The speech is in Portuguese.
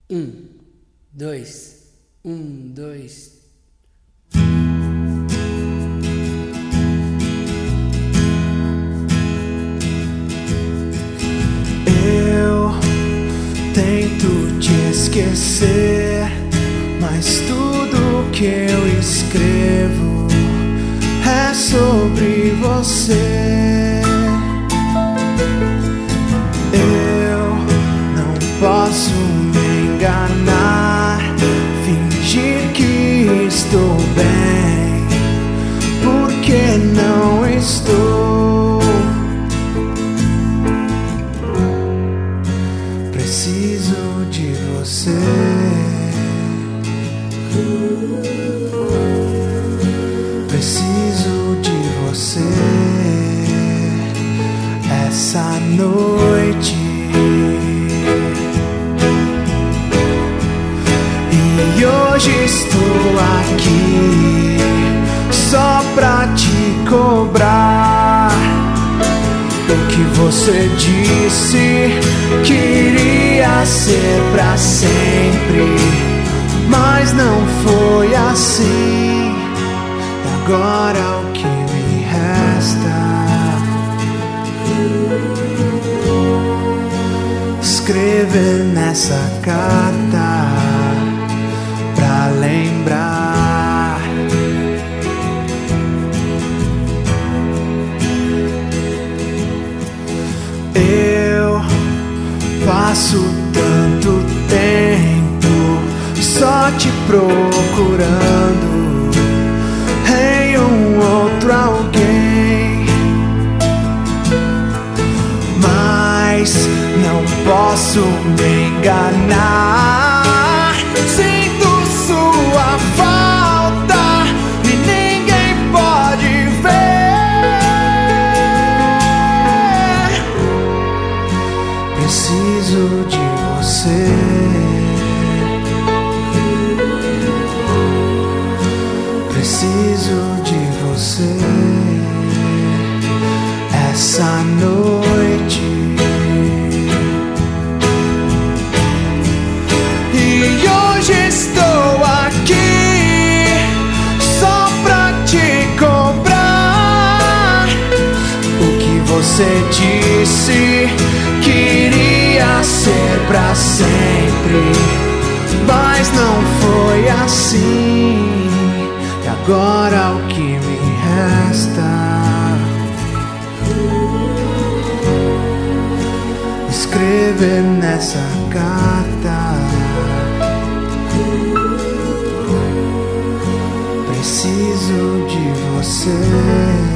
Dois, dois. Eu tento te esquecer, mas tudo que eu escrevo é sobre você. Eu não posso me enganar, fingir que estou bem, porque não estou. Preciso de você. Preciso de você essa noite. E hoje estou aqui só pra te cobrar o que você disse que iria ser pra sempre, mas não foi assim. E agora o que me resta? Escrever nessa carta pra lembrar. Eu passo tanto tempo só te procurando em um outro alguém, mas não posso me enganar. Sinto sua falta e ninguém pode ver. Preciso de você. Preciso de você essa noite. E hoje estou aqui só pra te cobrar o que você disse que iria ser pra sempre, mas não foi assim. E agora o que me resta? Escrever nessa carta. Preciso de você.